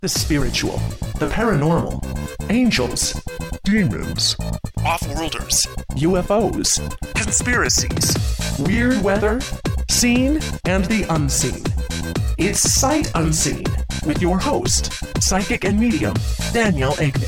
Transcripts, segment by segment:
The spiritual, the paranormal, angels, demons, off-worlders, UFOs, conspiracies, weird weather, seen and the unseen. It's Sight Unseen with your host, psychic and medium, Danielle Agnew.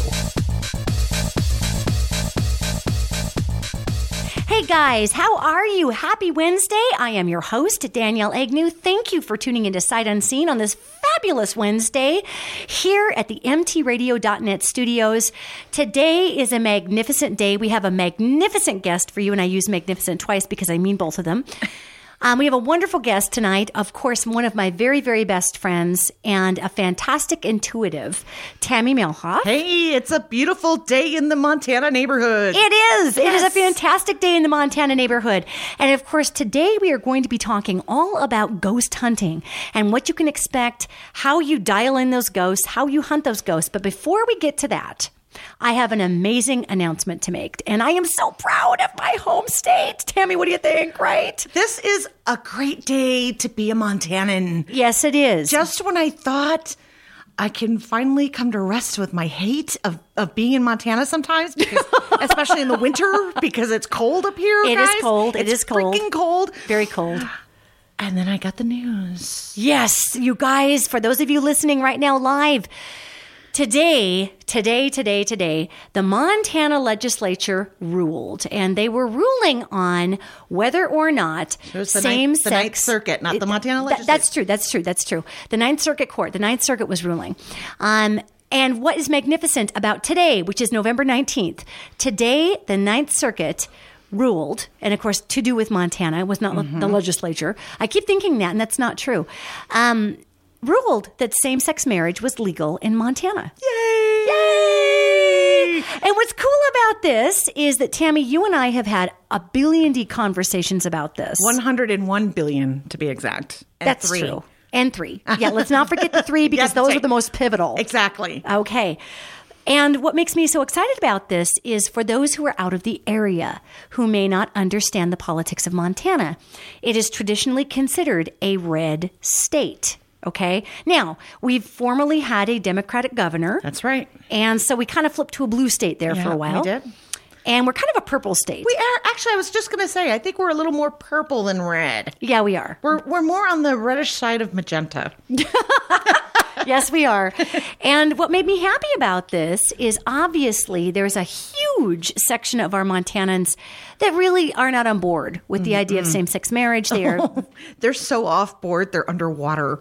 Hey guys, how are you? Happy Wednesday. I am your host, Danielle Agnew. Thank you for tuning into Sight Unseen on this fabulous Wednesday here at the mtradio.net studios. Today is a magnificent day. We have a magnificent guest for you, and I use magnificent twice because I mean both of them. We have a wonderful guest tonight, of course, one of my very, very best friends and a fantastic intuitive, Tammy Melhoff. Hey, it's a beautiful day in the Montana neighborhood. It is. Yes. It is a fantastic day in the Montana neighborhood. And of course, today we are going to be talking all about ghost hunting and what you can expect, how you dial in those ghosts, how you hunt those ghosts. But before we get to that, I have an amazing announcement to make, and I am so proud of my home state. Tammy, what do you think, right? This is a great day to be a Montanan. Yes, it is. Just when I thought I can finally come to rest with my hate of being in Montana sometimes, because, especially in the winter, because it's cold up here, It guys. is cold. It is cold. Freaking cold. Very cold. And then I got the news. Yes, you guys, for those of you listening right now live, Today, the Montana legislature ruled, and they were ruling on whether or not same-sex... The Ninth Circuit, not the Montana legislature. That's true. The Ninth Circuit Court, the Ninth Circuit was ruling. And what is magnificent about today, which is November 19th, today the Ninth Circuit ruled, and of course to do with Montana, it was not the legislature. I keep thinking that, and that's not true. Ruled that same-sex marriage was legal in Montana. Yay! Yay! And what's cool about this is that, Tammy, you and I have had a billion conversations about this. 101 billion, to be exact. And That's 3. true. And 3. Yeah, let's not forget the 3 because those are the most pivotal. Exactly. Okay. And what makes me so excited about this is for those who are out of the area who may not understand the politics of Montana. It is traditionally considered a red state. Okay. Now, we've formerly had a Democratic governor. That's right. And so we kind of flipped to a blue state there for a while. We did. And we're kind of a purple state. We are. Actually, I was just going to say, I think we're a little more purple than red. Yeah, we are. We're more on the reddish side of magenta. Yes, we are. And what made me happy about this is obviously there's a huge section of our Montanans that really are not on board with the idea of same-sex marriage. They're so off board, they're underwater.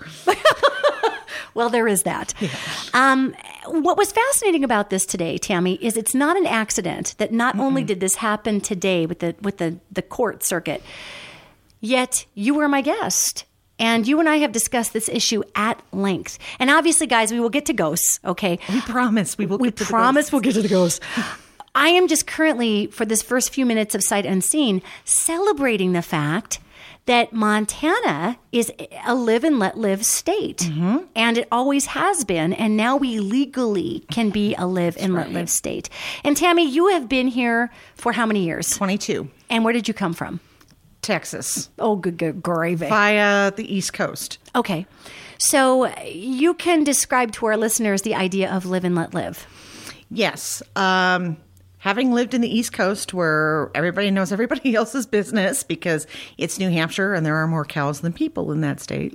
Well, there is that. Yeah. What was fascinating about this today, Tammy, is it's not an accident that not only did this happen today with the court circuit, yet you were my guest. And you and I have discussed this issue at length. And obviously, guys, we will get to ghosts, okay? We promise we will get to the ghosts. We promise we'll get to the ghosts. I am just currently, for this first few minutes of Sight Unseen, celebrating the fact that Montana is a live and let live state. Mm-hmm. And it always has been. And now we legally can be a live and let live state. And Tammy, you have been here for how many years? 22. And where did you come from? Texas. Oh, good gravy. Via the East Coast. Okay. So you can describe to our listeners the idea of live and let live. Yes. Having lived in the East Coast where everybody knows everybody else's business because it's New Hampshire and there are more cows than people in that state.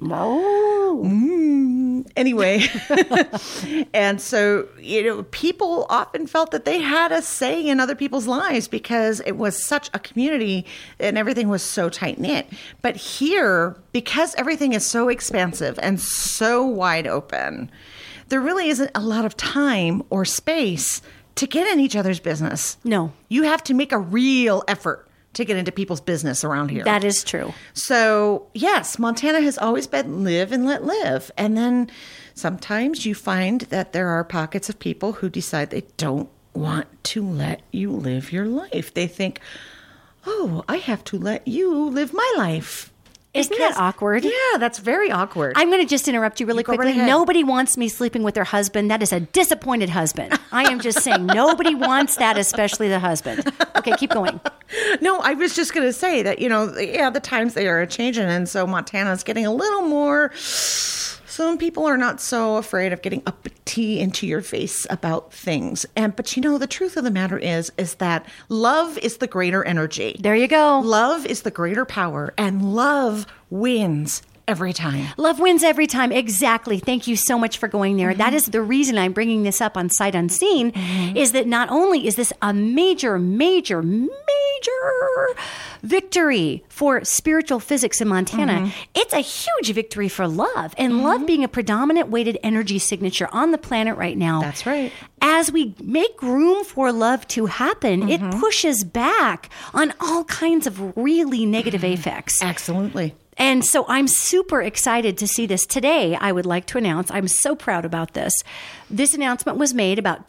Anyway, and so, people often felt that they had a say in other people's lives because it was such a community and everything was so tight-knit. But here, because everything is so expansive and so wide open, there really isn't a lot of time or space to get in each other's business. No. You have to make a real effort to get into people's business around here. That is true. So, yes, Montana has always been live and let live. And then sometimes you find that there are pockets of people who decide they don't want to let you live your life. They think, oh, I have to let you live my life. Isn't that awkward? Yeah, that's very awkward. I'm going to just interrupt you really quickly. Right, nobody wants me sleeping with their husband. That is a disappointed husband. I am just saying nobody wants that, especially the husband. Okay, keep going. No, I was just going to say that, the times they are changing. And so Montana's getting a little more Some people are not so afraid of getting uppity into your face about things. But the truth of the matter is that love is the greater energy. There you go. Love is the greater power, and love wins every time. Love wins every time. Exactly. Thank you so much for going there. That is the reason I'm bringing this up on Sight Unseen, is that not only is this a major, major, major victory for spiritual physics in Montana, it's a huge victory for love. And love being a predominant weighted energy signature on the planet right now. That's right. As we make room for love to happen, it pushes back on all kinds of really negative affects. Absolutely. And so I'm super excited to see this today. I would like to announce, I'm so proud about this. This announcement was made about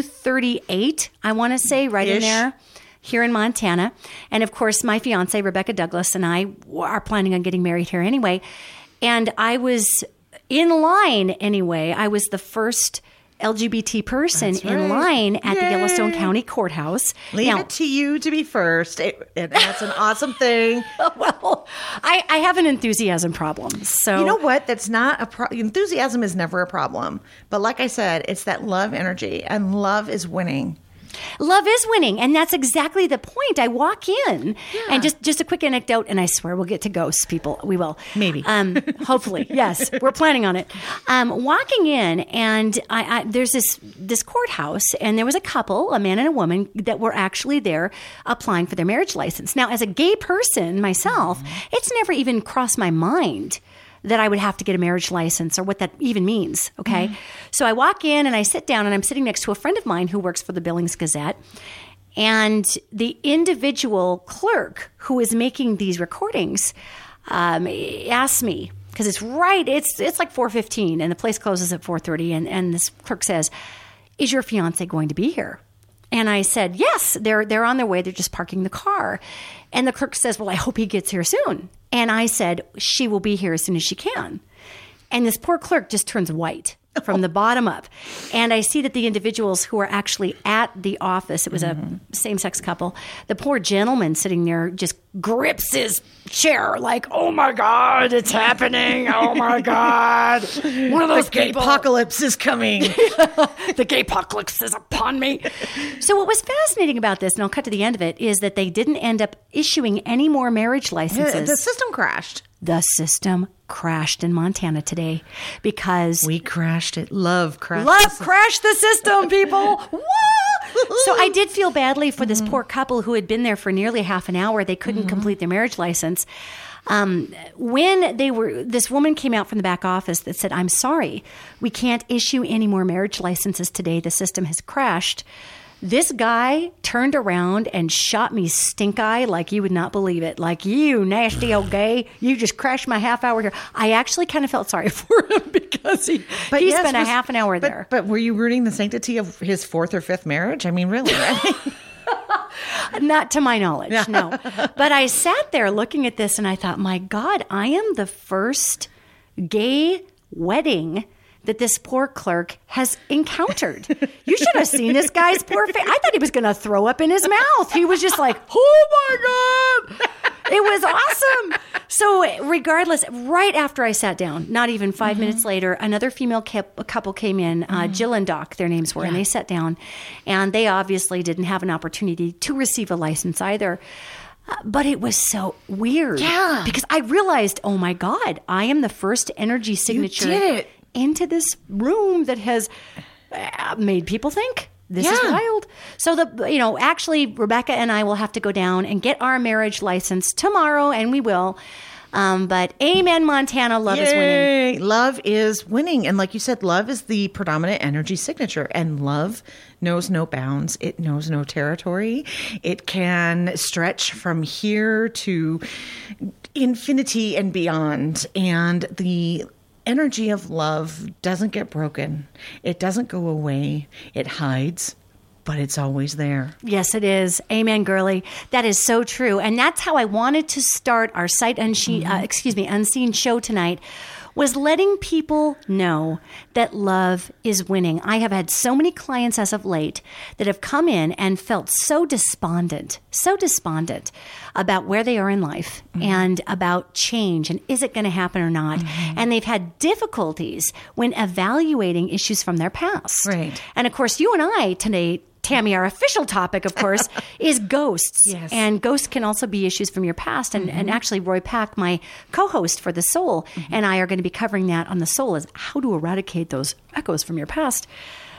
2:38, I want to say, right in there, here in Montana. And of course, my fiance, Rebecca Douglas, and I are planning on getting married here anyway. And I was in line anyway. I was the first LGBT person in line at the Yellowstone County Courthouse. Leave it to you to be first. That's an awesome thing. Well, I have an enthusiasm problem. So you know what? That's not a problem. Enthusiasm is never a problem. But like I said, it's that love energy, and love is winning. Love is winning, and that's exactly the point. I walk in, and just a quick anecdote, and I swear we'll get to ghosts, people. We will. Maybe. Hopefully. Yes, we're planning on it. Walking in, and there's this courthouse, and there was a couple, a man and a woman, that were actually there applying for their marriage license. Now, as a gay person myself, it's never even crossed my mind that I would have to get a marriage license or what that even means, okay? So I walk in and I sit down, and I'm sitting next to a friend of mine who works for the Billings Gazette, and the individual clerk who is making these recordings asked me, because it's like 4:15 and the place closes at 4:30, and this clerk says, "Is your fiance going to be here?" And I said, "Yes, they're on their way. They're just parking the car." And the clerk says, "Well, I hope he gets here soon." And I said, "She will be here as soon as she can." And this poor clerk just turns white from the bottom up. And I see that the individuals who are actually at the office, it was a same-sex couple, the poor gentleman sitting there just grips his chair like, "Oh my God, it's happening. Oh my God. One of those gay apocalypse is coming. The gay apocalypse is upon me." So what was fascinating about this, and I'll cut to the end of it, is that they didn't end up issuing any more marriage licenses. The system crashed. The system crashed in Montana today because we crashed it. Love crashed. Love crashed the system, people. So I did feel badly for this poor couple who had been there for nearly half an hour. They couldn't complete their marriage license. When this woman came out from the back office that said, "I'm sorry, we can't issue any more marriage licenses today. The system has crashed." This guy turned around and shot me stink eye like you would not believe it. Like, "You nasty old gay, you just crashed my half hour here." I actually kind of felt sorry for him because he spent a half an hour there. But were you rooting the sanctity of his fourth or fifth marriage? I mean, really, right? Not to my knowledge, no. But I sat there looking at this and I thought, my God, I am the first gay wedding that this poor clerk has encountered. You should have seen this guy's poor face. I thought he was going to throw up in his mouth. He was just like, "Oh my God." It was awesome. So regardless, right after I sat down, not even 5 minutes later, another female couple came in, Jill and Doc, their names were, and they sat down, and they obviously didn't have an opportunity to receive a license either. But it was so weird. Yeah. Because I realized, oh my God, I am the first energy signature You did it. into this room that has made people think. This is wild. So actually Rebecca and I will have to go down and get our marriage license tomorrow, and we will. But amen, Montana, love is winning. Love is winning. And like you said, love is the predominant energy signature, and love knows no bounds. It knows no territory. It can stretch from here to infinity and beyond. And the energy of love doesn't get broken. It doesn't go away. It hides, but it's always there. Yes, it is. Amen, girly. That is so true. And that's how I wanted to start our Sight Unseen show tonight, was letting people know that love is winning. I have had so many clients as of late that have come in and felt so despondent about where they are in life and about change and is it going to happen or not. And they've had difficulties when evaluating issues from their past. Right. And of course, you and I today, Tammy, our official topic, of course, is ghosts. Yes. And ghosts can also be issues from your past. And actually, Roy Pack, my co-host for The Soul, and I are going to be covering that on The Soul, is how to eradicate those echoes from your past.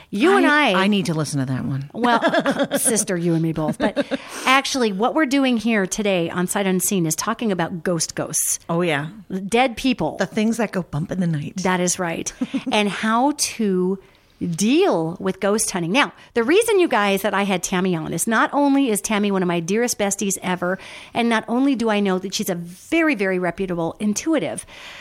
I need to listen to that one. Well, sister, you and me both. But actually, what we're doing here today on Sight Unseen is talking about ghosts. Oh, yeah. Dead people. The things that go bump in the night. That is right. And how to deal with ghost hunting. Now, the reason, you guys, that I had Tammy on is not only is Tammy one of my dearest besties ever, and not only do I know that she's a very, very reputable intuitive,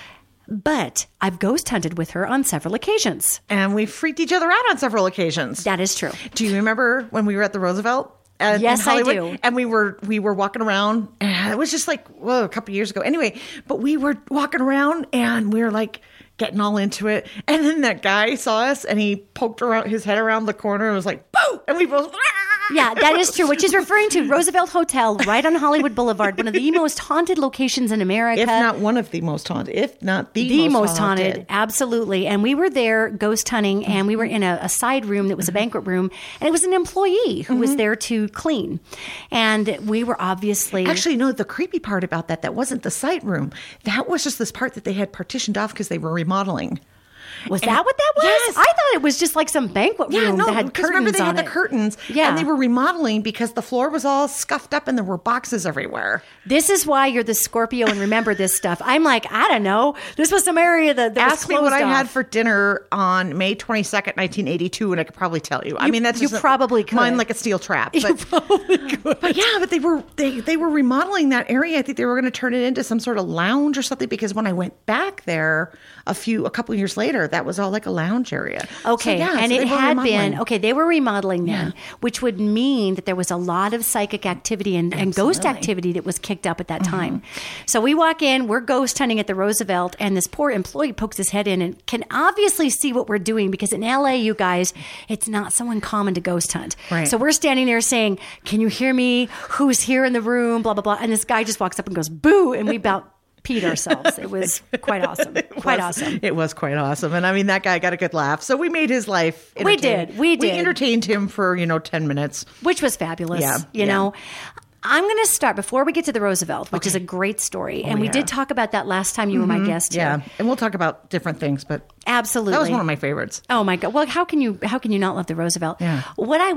but I've ghost hunted with her on several occasions. And we freaked each other out on several occasions. That is true. Do you remember when we were at the Roosevelt? Yes, in Hollywood? I do. And we were walking around, and it was just like, whoa, a couple years ago. Anyway, but we were walking around, and we were like getting all into it. And then that guy saw us, and he poked his head around the corner and was like, boo! And we both... Yeah, that is true, which is referring to Roosevelt Hotel right on Hollywood Boulevard, one of the most haunted locations in America. If not one of the most haunted, if not the most haunted. Absolutely. And we were there ghost hunting, and we were in a side room that was a banquet room, and it was an employee who was there to clean. And we were obviously... Actually, no, the creepy part about that wasn't the site room. That was just this part that they had partitioned off because they were remodeling. Was that what that was? Yes. I thought it was just like some banquet room that had curtains remember they on had it. the curtains, and they were remodeling because the floor was all scuffed up and there were boxes everywhere. This is why you're the Scorpio and remember this stuff. I'm like, I don't know. This was some area that Ask was me what I off. had for dinner on May 22nd, 1982, and I could probably tell you. I mean, that's you just probably could. Mine like a steel trap. But, You probably could. But yeah, but they were remodeling that area. I think they were going to turn it into some sort of lounge or something because when I went back there a couple years later, that was all like a lounge area. Okay, so, and so it had been, they were remodeling then, which would mean that there was a lot of psychic activity and ghost activity that was kicked up at that time. So we walk in, we're ghost hunting at the Roosevelt, and this poor employee pokes his head in and can obviously see what we're doing because in LA, you guys, it's not so uncommon to ghost hunt. Right. So we're standing there saying, can you hear me? Who's here in the room? Blah, blah, blah. And this guy just walks up and goes, boo, and we about peed ourselves. It was quite awesome. Awesome. It was quite awesome. And I mean, that guy got a good laugh. So we made his life entertaining. We did. We entertained him for, 10 minutes. Which was fabulous. Yeah. You know, I'm going to start before we get to the Roosevelt, which is a great story. And we did talk about that last time you were my guest. Yeah. And we'll talk about different things, but absolutely. that was one of my favorites. Oh my God. Well, how can you not love the Roosevelt? Yeah. I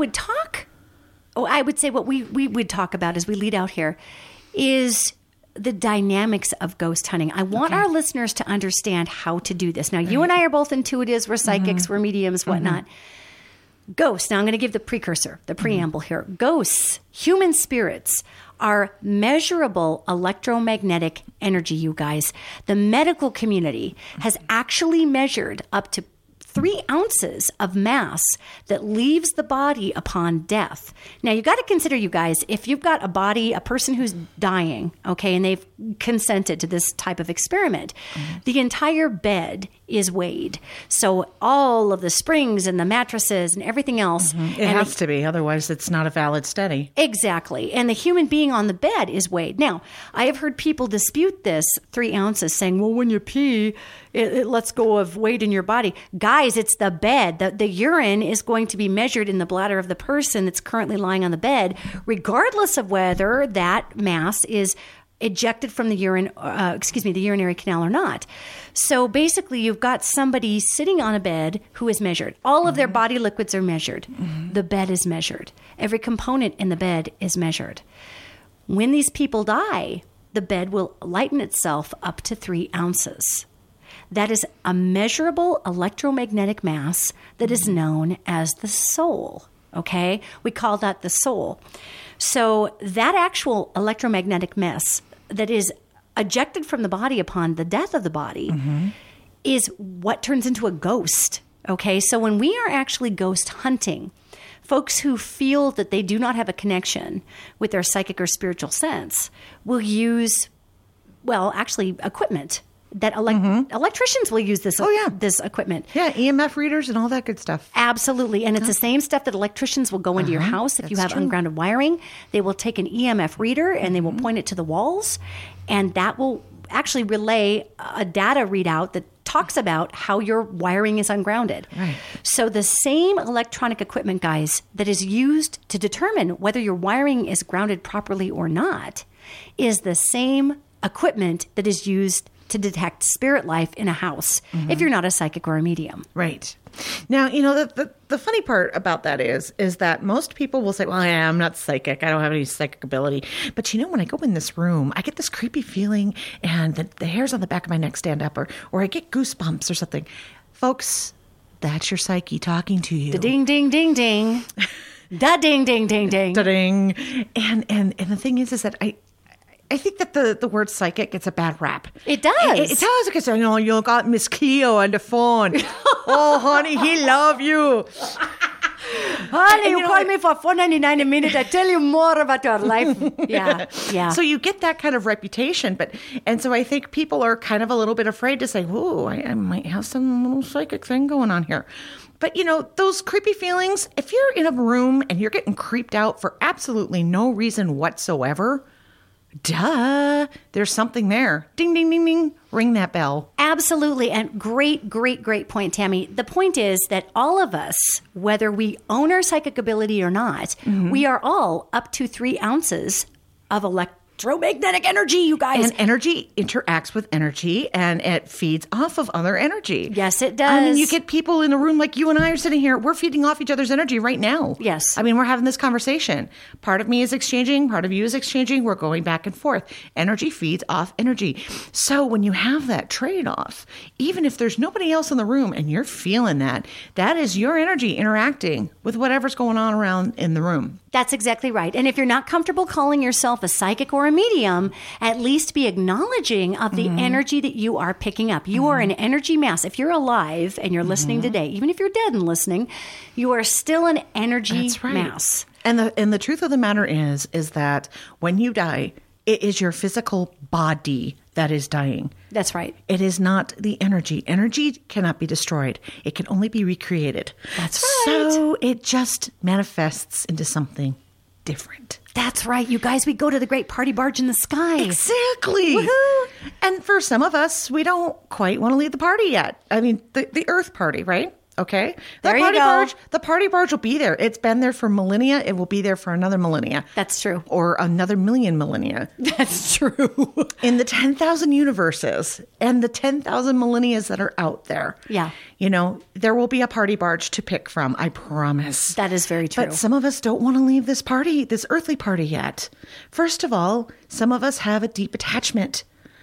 would say what we would talk about as we lead out here is the dynamics of ghost hunting. I want our listeners to understand how to do this. Now, you and I are both intuitives. We're psychics. We're mediums, whatnot. Ghosts. Now, I'm going to give the precursor, the preamble here. Ghosts, human spirits, are measurable electromagnetic energy, you guys. The medical community has actually measured up to 3 ounces of mass that leaves the body upon death. Now, you got to consider, you guys, if you've got a person who's dying, and they've consented to this type of experiment, the entire bed is weighed. So all of the springs and the mattresses and everything else. It has to be. Otherwise, it's not a valid study. Exactly. And the human being on the bed is weighed. Now, I have heard people dispute this 3 ounces saying, well, when you pee, it lets go of weight in your body. Guys, it's the bed. The urine is going to be measured in the bladder of the person that's currently lying on the bed, regardless of whether that mass is ejected from the the urinary canal or not. So basically, you've got somebody sitting on a bed who is measured. All of their body liquids are measured. The bed is measured. Every component in the bed is measured. When these people die, the bed will lighten itself up to 3 ounces. That is a measurable electromagnetic mass that is known as the soul. Okay? We call that the soul. So that actual electromagnetic mass that is ejected from the body upon the death of the body is what turns into a ghost. Okay? So when we are actually ghost hunting, folks who feel that they do not have a connection with their psychic or spiritual sense will use, equipment that electricians will use this, this equipment. Yeah, EMF readers and all that good stuff. Absolutely. And it's the same stuff that electricians will go into your house. If you have ungrounded wiring, they will take an EMF reader and they will point it to the walls, and that will actually relay a data readout that talks about how your wiring is ungrounded. Right. So the same electronic equipment, guys, that is used to determine whether your wiring is grounded properly or not is the same equipment that is used to detect spirit life in a house if you're not a psychic or a medium. Right. Now, you know, the funny part about that is that most people will say, well, I'm not psychic. I don't have any psychic ability. But, you know, when I go in this room, I get this creepy feeling and the hairs on the back of my neck stand up or I get goosebumps or something. Folks, that's your psyche talking to you. Da ding, ding, ding, ding. Da ding, ding, ding, ding. Da ding. And the thing is that I think that the word psychic gets a bad rap. It does. It does because, you know, you got Miss Cleo on the phone. Oh, honey, he love you. Honey, you call me for $4.99 a minute. I tell you more about your life. Yeah. So you get that kind of reputation. And so I think people are kind of a little bit afraid to say, oh, I might have some little psychic thing going on here. But, you know, those creepy feelings, if you're in a room and you're getting creeped out for absolutely no reason whatsoever, duh, there's something there. Ding, ding, ding, ding. Ring that bell. Absolutely. And great point, Tammy. The point is that all of us, whether we own our psychic ability or not, we are all up to 3 ounces of electromagnetic energy, you guys. And energy interacts with energy and it feeds off of other energy. Yes, it does. I mean, you get people in a room like you and I are sitting here. We're feeding off each other's energy right now. Yes. I mean, we're having this conversation. Part of me is exchanging. Part of you is exchanging. We're going back and forth. Energy feeds off energy. So when you have that trade-off, even if there's nobody else in the room and you're feeling that is your energy interacting with whatever's going on around in the room. That's exactly right. And if you're not comfortable calling yourself a psychic or a medium, at least be acknowledging of the energy that you are picking up. You are an energy mass. If you're alive and you're listening today, even if you're dead and listening, you are still an energy mass. And the truth of the matter is that when you die, it is your physical body that is dying. That's right. It is not the energy. Energy cannot be destroyed. It can only be recreated. That's right. So it just manifests into something different. That's right. You guys, we go to the great party barge in the sky. Exactly. Woohoo. And for some of us, we don't quite want to leave the party yet. I mean, the Earth party, right? Okay. There you go. The party barge will be there. It's been there for millennia. It will be there for another millennia. That's true. Or another million millennia. That's true. In the 10,000 universes and the 10,000 millennias that are out there. Yeah. You know, there will be a party barge to pick from. I promise. That is very true. But some of us don't want to leave this party, this earthly party yet. First of all, some of us have a deep attachment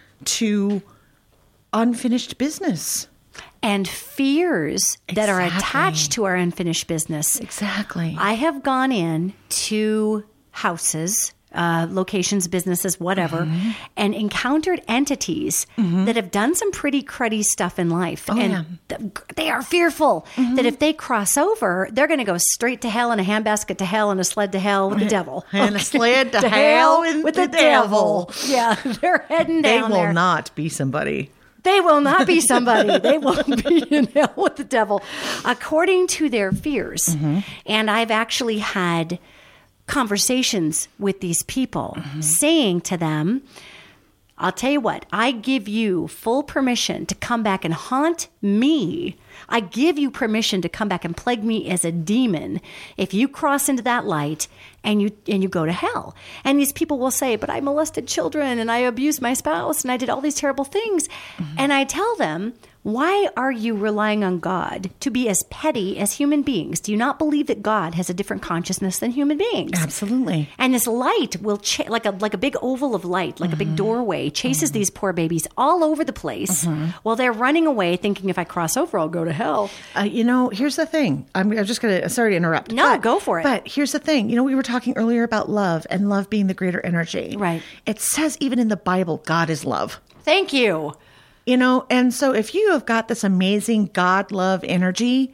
to unfinished business. And fears that are attached to our unfinished business. Exactly. I have gone in to houses, locations, businesses, whatever, and encountered entities that have done some pretty cruddy stuff in life. They are fearful that if they cross over, they're going to go straight to hell in a handbasket to hell and a sled to hell with the devil. And a sled to hell with the devil. Yeah, they're heading down there. They will not be somebody. They will not be somebody. They will be in hell with the devil, according to their fears. And I've actually had conversations with these people saying to them, I'll tell you what, I give you full permission to come back and haunt me. I give you permission to come back and plague me as a demon if you cross into that light and you go to hell. And these people will say, but I molested children and I abused my spouse and I did all these terrible things. And I tell them, why are you relying on God to be as petty as human beings? Do you not believe that God has a different consciousness than human beings? Absolutely. And this light will, like a big oval of light, like a big doorway, chases these poor babies all over the place while they're running away thinking if I cross over, I'll go to hell. You know, here's the thing. I'm just going to, sorry to interrupt. No, go for it. But here's the thing. You know, we were talking earlier about love and love being the greater energy. Right. It says even in the Bible, God is love. Thank you. You know, and so if you have got this amazing God love energy,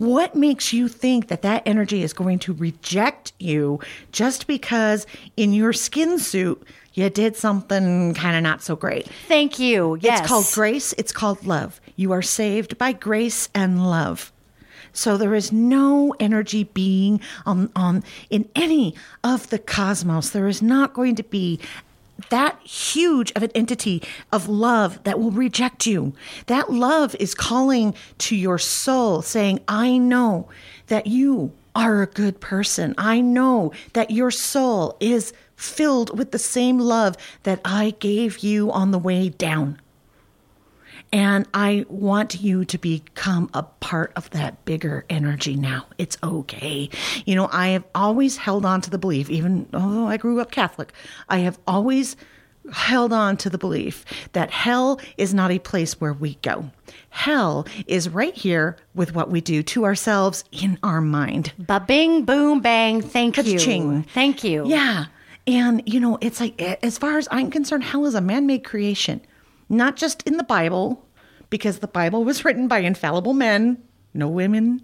What makes you think that that energy is going to reject you just because in your skin suit you did something kind of not so great? Thank you. Yes. It's called grace. It's called love. You are saved by grace and love. So there is no energy being in any of the cosmos. There is not going to be that huge of an entity of love that will reject you. That love is calling to your soul, saying, I know that you are a good person. I know that your soul is filled with the same love that I gave you on the way down. And I want you to become a part of that bigger energy now. It's okay. You know, I have always held on to the belief, even although I grew up Catholic, I have always held on to the belief that hell is not a place where we go. Hell is right here with what we do to ourselves in our mind. Ba-bing, boom, bang. Thank you. Ka-ching. Thank you. Yeah. And, you know, it's like, as far as I'm concerned, hell is a man-made creation. Not just in the Bible, because the Bible was written by infallible men, no women.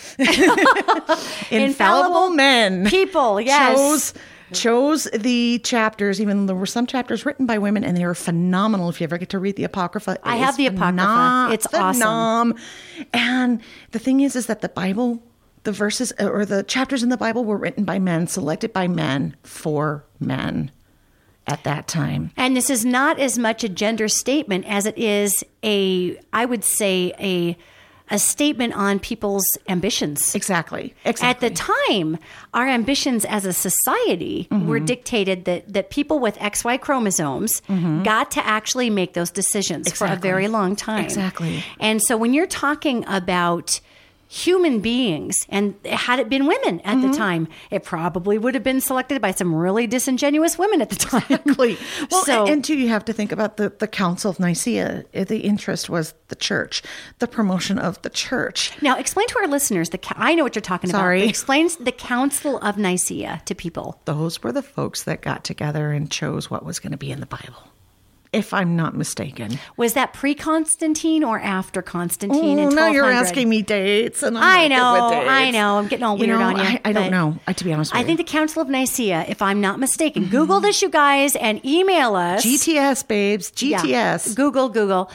Infallible men. People, yes. Chose the chapters, even though there were some chapters written by women, and they were phenomenal. If you ever get to read the Apocrypha, I have the Apocrypha. It's awesome. And the thing is that the Bible, the verses or the chapters in the Bible were written by men, selected by men for men at that time. And this is not as much a gender statement as it is I would say a statement on people's ambitions. Exactly. At the time, our ambitions as a society were dictated that people with XY chromosomes got to actually make those decisions for a very long time. Exactly. And so when you're talking about human beings, and had it been women at the time, it probably would have been selected by some really disingenuous women at the time. Exactly. Well, So- and too, you have to think about the Council of Nicaea. The interest was the church, the promotion of the church. Now, explain to our listeners, I know what you're talking Sorry. about, but explain the Council of Nicaea to people. Those were the folks that got together and chose what was going to be in the Bible, if I'm not mistaken. Was that pre-Constantine or after Constantine in 1200? Now you're asking me dates, and I I'm not good with know, dates. I know. I'm getting all weird on you. I don't but know, to be honest with I you. think the Council of Nicaea, if I'm not mistaken, Google this, you guys, and email us. GTS, babes. GTS. Yeah. Google.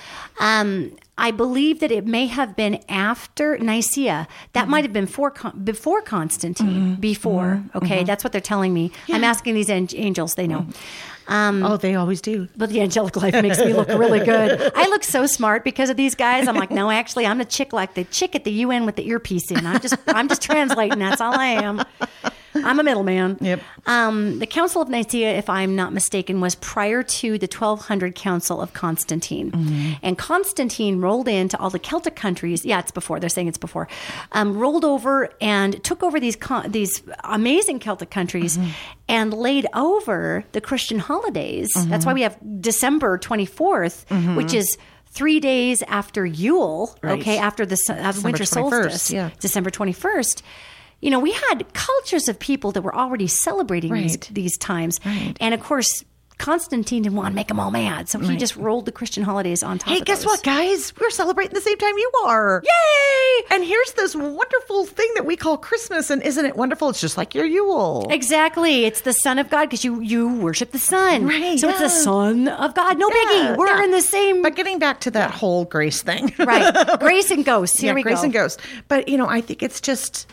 I believe that it may have been after Nicaea. That might have been before Constantine. Okay, that's what they're telling me. I'm asking these angels; they know. They always do. But the angelic life makes me look really good. I look so smart because of these guys. I'm like, no, actually, I'm the chick at the UN with the earpiece in. I'm just translating. That's all I am. I'm a middleman. Yep. The Council of Nicaea, if I'm not mistaken, was prior to the 1200 Council of Constantine. And Constantine rolled into all the Celtic countries. Yeah, it's before. They're saying it's before. Rolled over and took over these amazing Celtic countries and laid over the Christian holidays. That's why we have December 24th, which is 3 days after Yule, Right. okay, after the winter 21st, solstice, yeah. December 21st. You know, we had cultures of people that were already celebrating Right. these times. Right. And of course, Constantine didn't want to make them all mad. So he just rolled the Christian holidays on top Hey, of guess those. what, guys? We're celebrating the same time you are. Yay! And here's this wonderful thing that we call Christmas. And isn't it wonderful? It's just like your Yule. Exactly. It's the Son of God because you worship the sun. Right, So it's the yeah. Son of God. No biggie. We're yeah. in the same. But getting back to that whole grace thing. Right. Grace and ghosts. Here we grace go. and ghost. But, I think it's just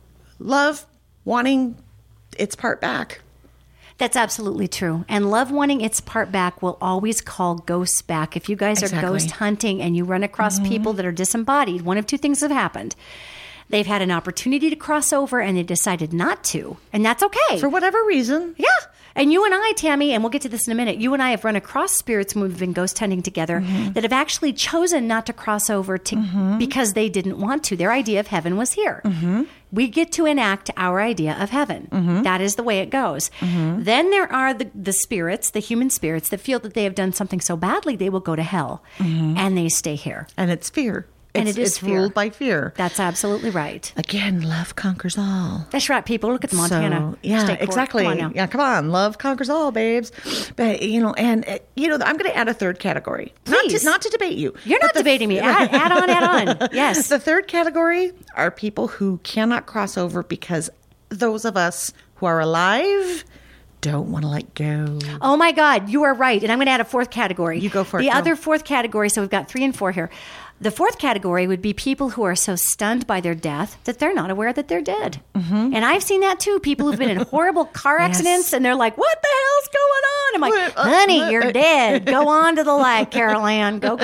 love wanting its part back. That's absolutely true. And love wanting its part back will always call ghosts back. If you guys are Exactly. ghost hunting and you run across people that are disembodied, one of two things have happened. They've had an opportunity to cross over and they decided not to. And that's okay. For whatever reason. Yeah. And you and I, Tammy, and we'll get to this in a minute, you and I have run across spirits when we've been ghost hunting together that have actually chosen not to cross over because they didn't want to. Their idea of heaven was here. We get to enact our idea of heaven. That is the way it goes. Then there are the spirits, the human spirits, that feel that they have done something so badly they will go to hell and they stay here. And it's fear. It's fear. ruled by fear. That's absolutely right. Again, love conquers all. That's right, people. Look at the Montana State Court. Exactly. Come on now. Yeah, come on. Love conquers all, babes. But, I'm going to add a third category. Please. Not to debate you. You're not debating me. Add on. Yes. The third category are people who cannot cross over because those of us who are alive don't want to let go. Oh my God, you are right. And I'm going to add a fourth category. You go for it. The other fourth category, so we've got 3 and 4 here. The fourth category would be people who are so stunned by their death that they're not aware that they're dead. Mm-hmm. And I've seen that too. People who've been in horrible car accidents and they're like, what the hell's going on? I'm like, honey, you're dead. Go on to the light, Carol Ann. Go.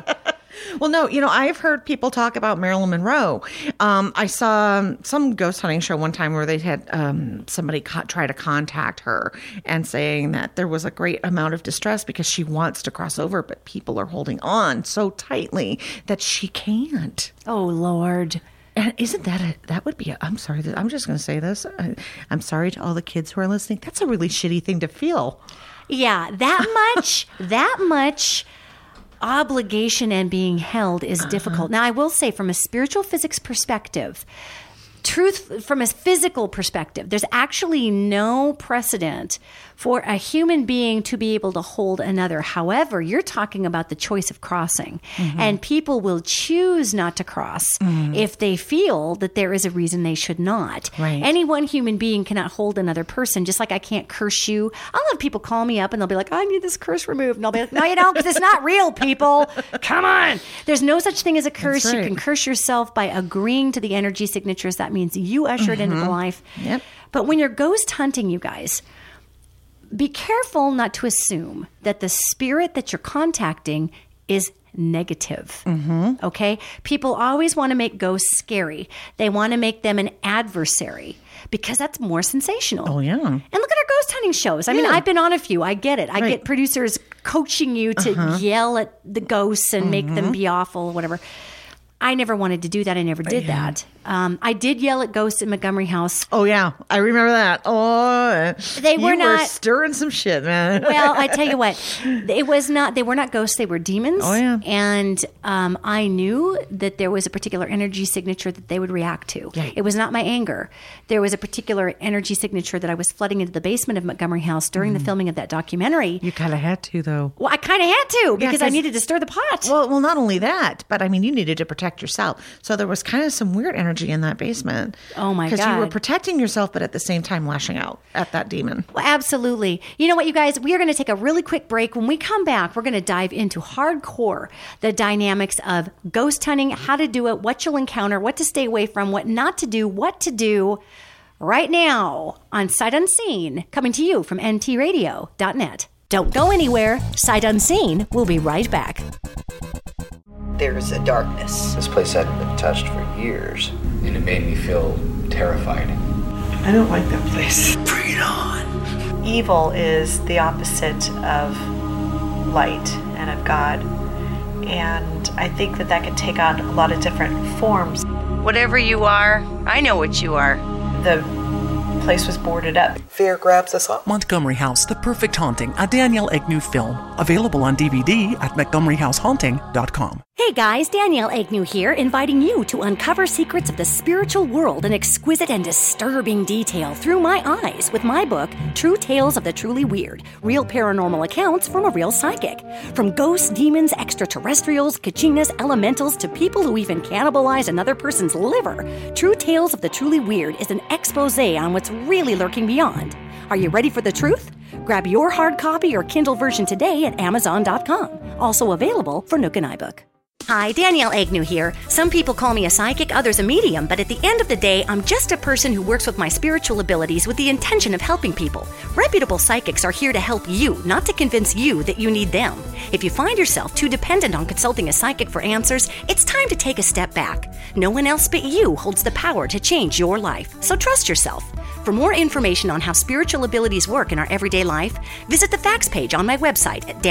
Well, no, I've heard people talk about Marilyn Monroe. I saw some ghost hunting show one time where they had somebody try to contact her and saying that there was a great amount of distress because she wants to cross over, but people are holding on so tightly that she can't. Oh, Lord. And isn't that would be, I'm sorry, I'm just going to say this. I'm sorry to all the kids who are listening. That's a really shitty thing to feel. Yeah, that much obligation and being held is difficult. Now, I will say from a spiritual physics perspective, truth from a physical perspective, there's actually no precedent for a human being to be able to hold another. However, you're talking about the choice of crossing, and people will choose not to cross if they feel that there is a reason they should not. Right. Any one human being cannot hold another person, just like I can't curse you. I'll have people call me up and they'll be like, I need this curse removed. And I'll be like, no, you don't, because it's not real, people. Come on. There's no such thing as a curse. That's right. You can curse yourself by agreeing to the energy signatures. That means you usher it into the life. Yep. But when you're ghost hunting, you guys, be careful not to assume that the spirit that you're contacting is negative. Okay? People always want to make ghosts scary. They want to make them an adversary because that's more sensational. Oh, yeah. And look at our ghost hunting shows. I mean, I've been on a few. I get it. I get producers coaching you to yell at the ghosts and make them be awful, whatever. I never wanted to do that. I never did that. I did yell at ghosts at Montgomery House. Oh, yeah. I remember that. Oh, They were you not were stirring some shit, man. Well, I tell you what, they were not ghosts, they were demons. Oh, yeah. And I knew that there was a particular energy signature that they would react to. Yeah. It was not my anger. There was a particular energy signature that I was flooding into the basement of Montgomery House during the filming of that documentary. You kind of had to, though. Well, I kind of had to because I 'cause- needed to stir the pot. Well, not only that, but I mean, you needed to protect yourself. So there was kind of some weird energy in that basement. Oh, my Because you were God. protecting yourself, but at the same time lashing out at that demon. Well, absolutely. You know what, you guys? We are going to take a really quick break. When we come back, we're going to dive into hardcore the dynamics of ghost hunting, how to do it, what you'll encounter, what to stay away from, what not to do, what to do right now on Sight Unseen, coming to you from ntradio.net. Don't go anywhere. Sight Unseen. We'll be right back. There's a darkness. This place hadn't been touched for years, and it made me feel terrified. I don't like that place. Bring it on! Evil is the opposite of light and of God. And I think that can take on a lot of different forms. Whatever you are, I know what you are. The place was boarded up. Fear grabs us all. Montgomery House, The Perfect Haunting, a Danielle Agnew film. Available on DVD at montgomeryhousehaunting.com. Hey guys, Danielle Agnew here, inviting you to uncover secrets of the spiritual world in exquisite and disturbing detail through my eyes with my book, True Tales of the Truly Weird, real paranormal accounts from a real psychic. From ghosts, demons, extraterrestrials, kachinas, elementals, to people who even cannibalize another person's liver, True Tales of the Truly Weird is an expose on what's really lurking beyond. Are you ready for the truth? Grab your hard copy or Kindle version today at Amazon.com. Also available for Nook and iBook. Hi, Danielle Agnew here. Some people call me a psychic, others a medium, but at the end of the day, I'm just a person who works with my spiritual abilities with the intention of helping people. Reputable psychics are here to help you, not to convince you that you need them. If you find yourself too dependent on consulting a psychic for answers, it's time to take a step back. No one else but you holds the power to change your life, so trust yourself. For more information on how spiritual abilities work in our everyday life, visit the facts page on my website at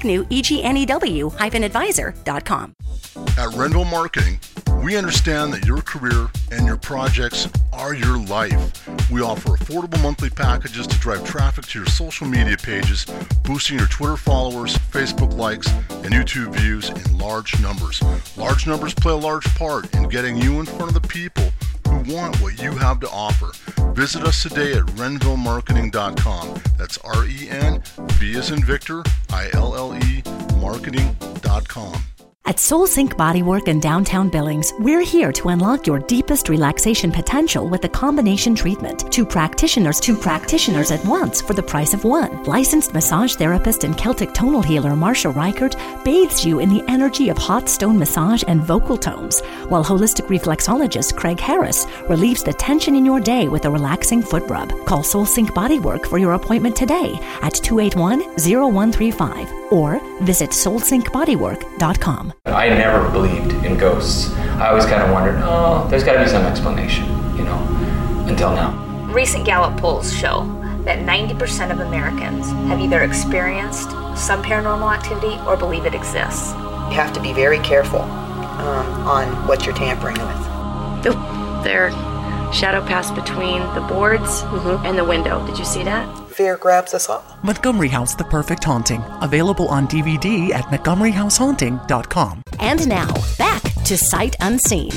DanielleAgnew, advisor.com. At Rendell Marketing, we understand that your career and your projects are your life. We offer affordable monthly packages to drive traffic to your social media pages, boosting your Twitter followers, Facebook likes, and YouTube views in large numbers. Large numbers play a large part in getting you in front of the people who want what you have to offer. Visit us today at renvillemarketing.com. That's REN-V as in Victor, ILLE, marketing.com. At Soul Sync Bodywork in downtown Billings, we're here to unlock your deepest relaxation potential with a combination treatment. Two practitioners at once for the price of one. Licensed massage therapist and Celtic tonal healer Marsha Reichert bathes you in the energy of hot stone massage and vocal tones, while holistic reflexologist Craig Harris relieves the tension in your day with a relaxing foot rub. Call Soul Sync Bodywork for your appointment today at 281-0135 or visit soulsyncbodywork.com. I never believed in ghosts. I always kind of wondered, there's got to be some explanation, until now. Recent Gallup polls show that 90% of Americans have either experienced some paranormal activity or believe it exists. You have to be very careful on what you're tampering with. There, shadow passed between the boards and the window. Did you see that? Fear grabs us all. Montgomery House: The Perfect Haunting. Available on DVD at montgomeryhousehaunting.com. And now, back to Sight Unseen.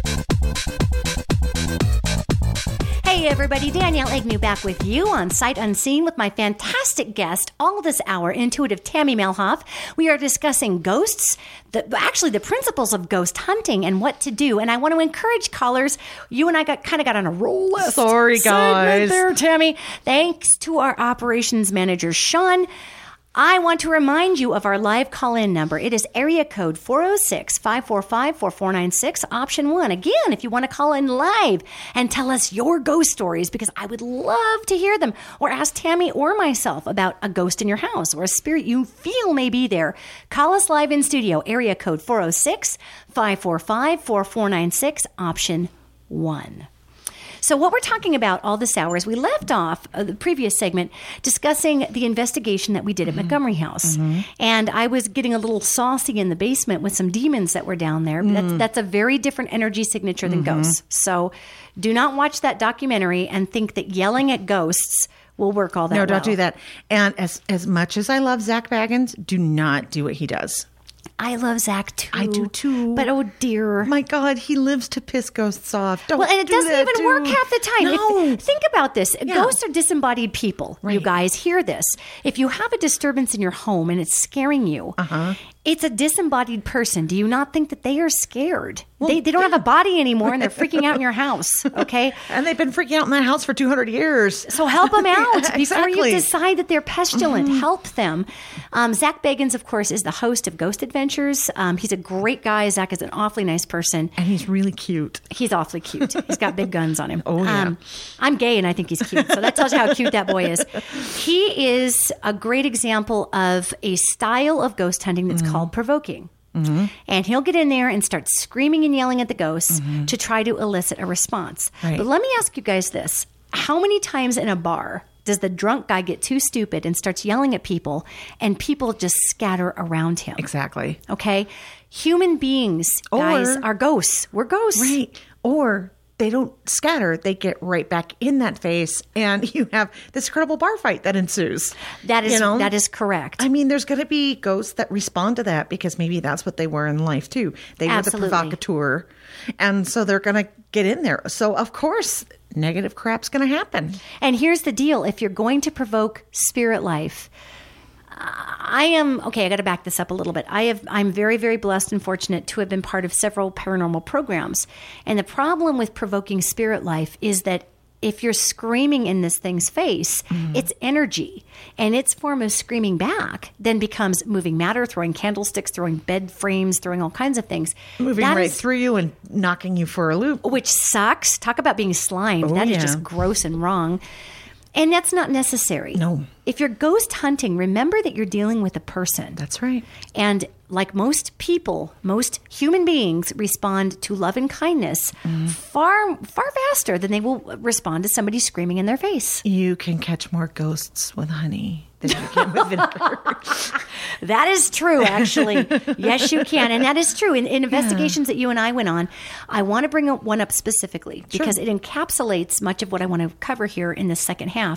Hey everybody, Danielle Agnew back with you on Sight Unseen with my fantastic guest all this hour, intuitive Tammy Melhoff. We are discussing ghosts, the principles of ghost hunting and what to do. And I want to encourage callers. You and I got on a roll list. Sorry, guys. Segment there, Tammy. Thanks to our operations manager, Sean. I want to remind you of our live call-in number. It is area code 406-545-4496, option 1. Again, if you want to call in live and tell us your ghost stories, because I would love to hear them, or ask Tammy or myself about a ghost in your house or a spirit you feel may be there. Call us live in studio, area code 406-545-4496, option 1. So what we're talking about all this hour is we left off the previous segment discussing the investigation that we did at Montgomery House. And I was getting a little saucy in the basement with some demons that were down there. That's a very different energy signature than ghosts. So do not watch that documentary and think that yelling at ghosts will work all that well. No, don't do that. And as much as I love Zach Baggins, do not do what he does. I love Zach too. I do too. But oh dear. My God, he lives to piss ghosts off. Don't and it do doesn't that, even work half the time. No. Think about this. Yeah. Ghosts are disembodied people. Right. You guys hear this. If you have a disturbance in your home and it's scaring you, it's a disembodied person. Do you not think that they are scared? Well, they don't have a body anymore and they're freaking out in your house, okay? And they've been freaking out in that house for 200 years. So help them out before you Exactly. decide that they're pestilent. Help them. Zach Baggins, of course, is the host of Ghost Adventures. He's a great guy. Zach is an awfully nice person. And he's really cute. He's awfully cute. He's got big guns on him. Oh, yeah. I'm gay and I think he's cute. So that tells you how cute that boy is. He is a great example of a style of ghost hunting that's called provoking. And he'll get in there and start screaming and yelling at the ghosts to try to elicit a response. Right. But let me ask you guys this. How many times in a bar does the drunk guy get too stupid and starts yelling at people and people just scatter around him? Exactly. Okay? Human beings, guys, are ghosts. We're ghosts. Right. Or they don't scatter. They get right back in that face and you have this incredible bar fight that ensues. That is correct. I mean, there's going to be ghosts that respond to that because maybe that's what they were in life too. They Absolutely. were the provocateur. And so they're going to get in there. So of course, negative crap's going to happen. And here's the deal. If you're going to provoke spirit life, I got to back this up a little bit. I'm very, very blessed and fortunate to have been part of several paranormal programs. And the problem with provoking spirit life is that if you're screaming in this thing's face, its energy and its form of screaming back then becomes moving matter, throwing candlesticks, throwing bed frames, throwing all kinds of things. Moving right through you and knocking you for a loop. Which sucks. Talk about being slimed. That is just gross and wrong. And that's not necessary. No. If you're ghost hunting, remember that you're dealing with a person. That's right. And like most people, most human beings respond to love and kindness far, far faster than they will respond to somebody screaming in their face. You can catch more ghosts with honey than you can with vinegar. That is true, actually. Yes, you can. And that is true. In investigations that you and I went on, I want to bring one up specifically because it encapsulates much of what I want to cover here in the second half.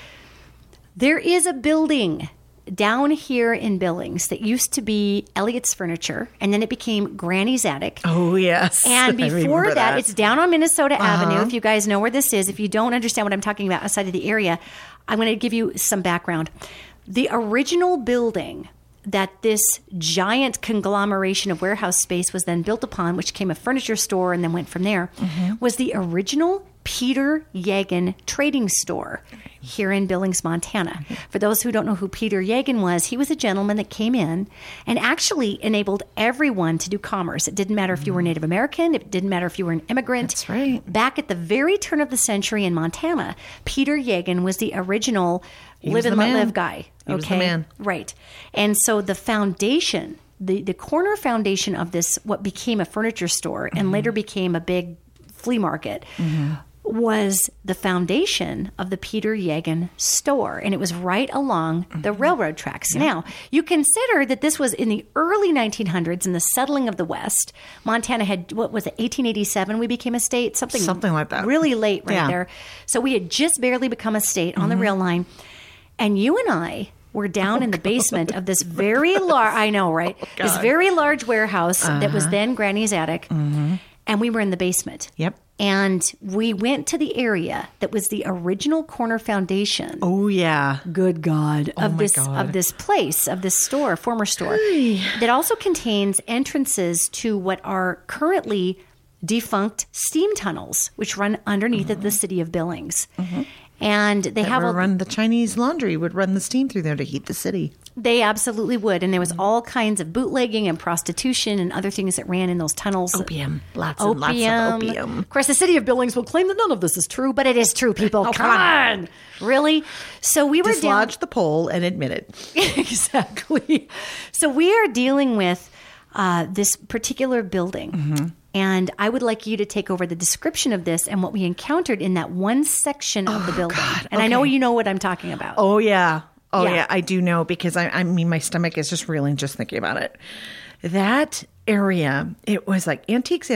There is a building down here in Billings that used to be Elliot's Furniture, and then it became Granny's Attic. Oh, yes. And before that, it's down on Minnesota Avenue, if you guys know where this is. If you don't understand what I'm talking about outside of the area, I'm going to give you some background. The original building that this giant conglomeration of warehouse space was then built upon, which became a furniture store and then went from there, was the original Peter Yegan trading store here in Billings, Montana. For those who don't know who Peter Yegan was, he was a gentleman that came in and actually enabled everyone to do commerce. It didn't matter if you were Native American. It didn't matter if you were an immigrant. That's right. Back at the very turn of the century in Montana, Peter Yegan was the original live and let live guy. He was the man. Right. And so the foundation, the corner foundation of this, what became a furniture store and later became a big flea market, was the foundation of the Peter Yegan store. And it was right along the railroad tracks. Now, you consider that this was in the early 1900s in the settling of the West. Montana had, what was it, 1887 we became a state? Something like that. Really late there. So we had just barely become a state on the rail line. And you and I were down in the basement of this very large, I know, right? This very large warehouse that was then Granny's Attic. And we were in the basement. Yep. And we went to the area that was the original corner foundation. Oh, yeah. Good God. Of this place, of this store, former store, that also contains entrances to what are currently defunct steam tunnels, which run underneath of the city of Billings. And they run the Chinese laundry would run the steam through there to heat the city. They absolutely would. And there was all kinds of bootlegging and prostitution and other things that ran in those tunnels. Opium. Lots of opium. Of course, the city of Billings will claim that none of this is true, but it is true, people. Come on. Really? So we were dislodge the pole and admit it. Exactly. So we are dealing with this particular building. And I would like you to take over the description of this and what we encountered in that one section of the building. And I know you know what I'm talking about. Oh, yeah. Oh, yeah, I do know because I mean, my stomach is just reeling just thinking about it. That area, it was like antiques,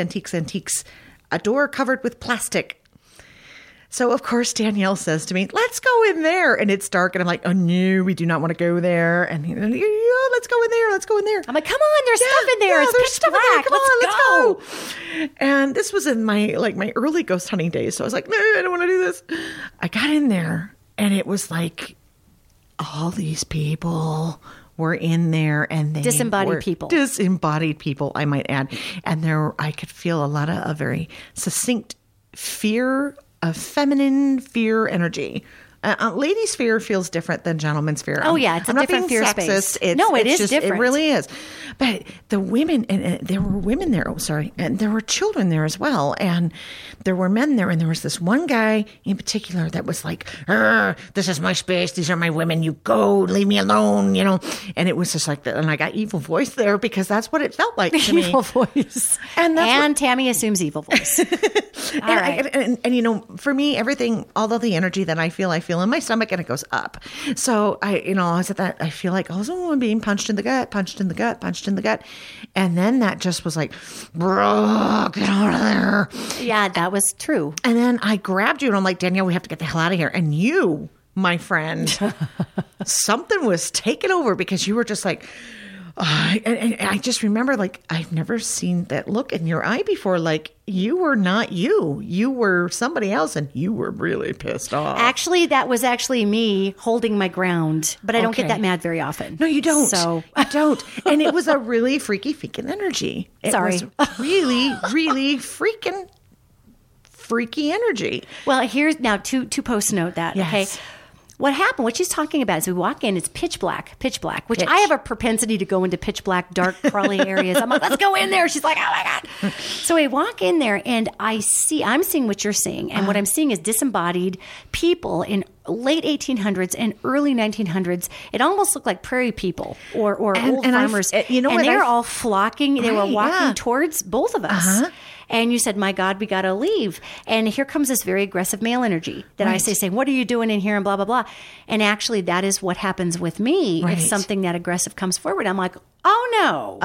a door covered with plastic. So, of course, Danielle says to me, let's go in there. And it's dark. And I'm like, oh, no, we do not want to go there. And yeah, let's go in there. Let's go in there. I'm like, come on, there's stuff in there. It's pitch black. Come on, let's go. And this was in my early ghost hunting days. So I was like, no, I don't want to do this. I got in there and it was like all these people were in there and they disembodied people, I might add. And I could feel a lot of a very succinct fear, a feminine fear energy. Ladies' fear feels different than gentlemen's fear. Oh, yeah. It's a different fear space. It is different. It really is. But the women, and there were women there, and there were children there as well. And there were men there. And there was this one guy in particular that was like, this is my space. These are my women. You go, leave me alone, And it was just like that. And I got evil voice there because that's what it felt like to me. Evil voice. And Tammy assumes evil voice. All right. And for me, everything, although the energy that I feel in my stomach and it goes up. So I was at that, I feel like, I'm being punched in the gut. And then that just was like, bro, get out of there. Yeah, that was true. And then I grabbed you and I'm like, Danielle, we have to get the hell out of here. And you, my friend, something was taken over because you were just like, and I just remember, like, I've never seen that look in your eye before. Like, you were not you. You were somebody else, and you were really pissed off. Actually, that was actually me holding my ground, but I don't get that mad very often. No, you don't. So you don't. And it was a really freaky energy. It was really, really freaky energy. Well, here's now to post note that, okay? What happened, what she's talking about is we walk in, it's pitch black, which I have a propensity to go into pitch black, dark, crawly areas. I'm like, let's go in there. She's like, oh my God. So we walk in there and I'm seeing what you're seeing. And what I'm seeing is disembodied people in late 1800s and early 1900s. It almost looked like prairie people or old farmers. And they're all flocking. They were walking towards both of us. And you said, my God, we got to leave. And here comes this very aggressive male energy that I say, saying, what are you doing in here? And blah, blah, blah. And actually, that is what happens with me. If something that aggressive comes forward, I'm like, oh, no.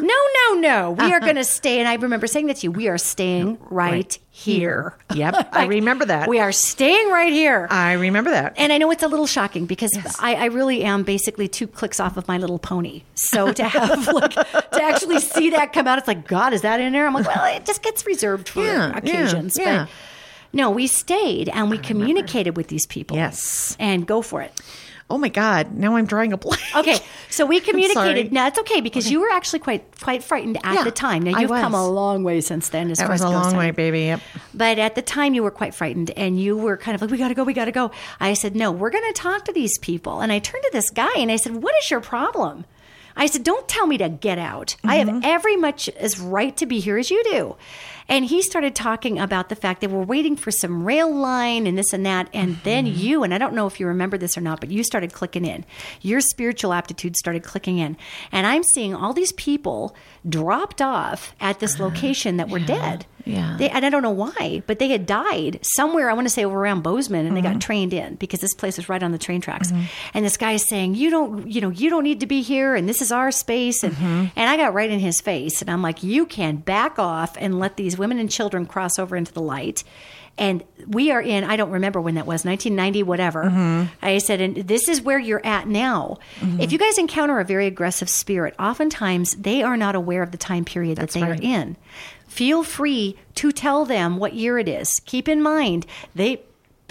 No. We are going to stay. And I remember saying that to you. We are staying right here. Yep. I remember that. We are staying right here. I remember that. And I know it's a little shocking because I really am basically 2 clicks off of My Little Pony. So to have to actually see that come out, it's like, God, is that in there? I'm like, well, it just gets reserved for occasions. Yeah. But no, we stayed and we communicated with these people. Yes. And go for it. Oh my God! Now I'm drawing a blank. Okay, so we communicated. Now it's okay because you were actually quite frightened at the time. Now you've come a long way since then. That was a long way, baby. Yep. But at the time, you were quite frightened, and you were kind of like, "We got to go." I said, "No, we're going to talk to these people." And I turned to this guy and I said, "What is your problem?" I said, "Don't tell me to get out. I have every much as right to be here as you do." And he started talking about the fact that we're waiting for some rail line and this and that. And then you, and I don't know if you remember this or not, but you started clicking in. Your spiritual aptitude started clicking in. And I'm seeing all these people dropped off at this location that were dead. Yeah. And I don't know why, but they had died somewhere, I want to say over around Bozeman, and they got trained in because this place was right on the train tracks. And this guy is saying, you don't need to be here, and this is our space. And I got right in his face, and I'm like, you can back off and let these women and children cross over into the light. And we are in, I don't remember when that was, 1990, whatever. I said, and this is where you're at now. If you guys encounter a very aggressive spirit, oftentimes they are not aware of the time period that they are in. Feel free to tell them what year it is. Keep in mind, they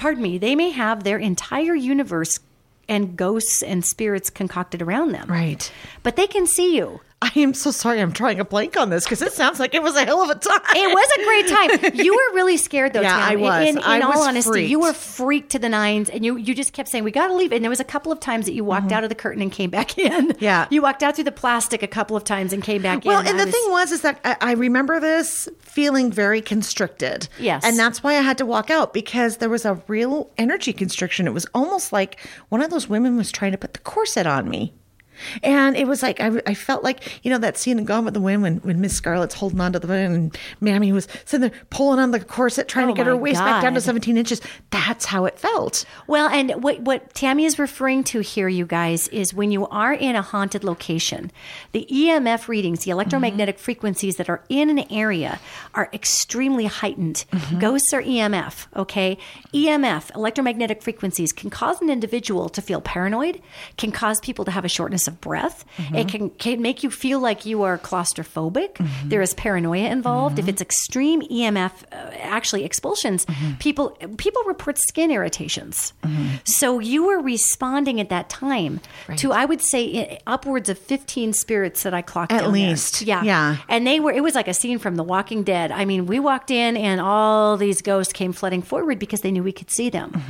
may have their entire universe and ghosts and spirits concocted around them. Right. But they can see you. I am so sorry. I'm drawing a blank on this because it sounds like it was a hell of a time. It was a great time. You were really scared, though, Yeah, Tam. I was. In I all was honesty, freaked. you were freaked to the nines, and you just kept saying, we got to leave. And there was a couple of times that you walked out of the curtain and came back in. Yeah. You walked out through the plastic a couple of times and came back in. Well, and the thing was that I remember this feeling very constricted. Yes. And that's why I had to walk out because there was a real energy constriction. It was almost like one of those women was trying to put the corset on me. And it was like, I felt like, that scene in Gone with the Wind when Miss Scarlett's holding on to the wind and Mammy was sitting there pulling on the corset, trying to get her waist back down to 17 inches. That's how it felt. Well, and what Tammy is referring to here, you guys, is when you are in a haunted location, the EMF readings, the electromagnetic frequencies that are in an area are extremely heightened. Ghosts are EMF, okay? EMF, electromagnetic frequencies, can cause an individual to feel paranoid, can cause people to have a shortness of breath. It can make you feel like you are claustrophobic. There is paranoia involved. If it's extreme EMF, actually expulsions, people report skin irritations. So you were responding at that time to, I would say, upwards of 15 spirits that I clocked At down least. there. Yeah. And it was like a scene from The Walking Dead. I mean, we walked in and all these ghosts came flooding forward because they knew we could see them.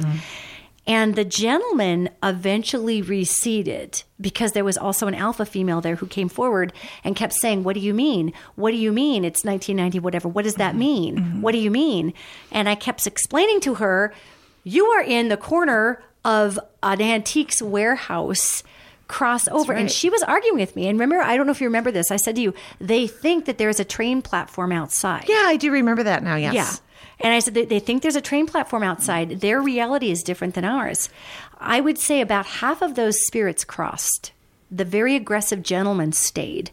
And the gentleman eventually receded because there was also an alpha female there who came forward and kept saying, what do you mean? What do you mean? It's 1990, whatever. What does that mean? What do you mean? And I kept explaining to her, you are in the corner of an antiques warehouse crossover. And she was arguing with me. And remember, I don't know if you remember this. I said to you, they think that there's a train platform outside. Yeah, I do remember that now, yes. Yeah. And I said, they think there's a train platform outside. Their reality is different than ours. I would say about half of those spirits crossed. The very aggressive gentleman stayed.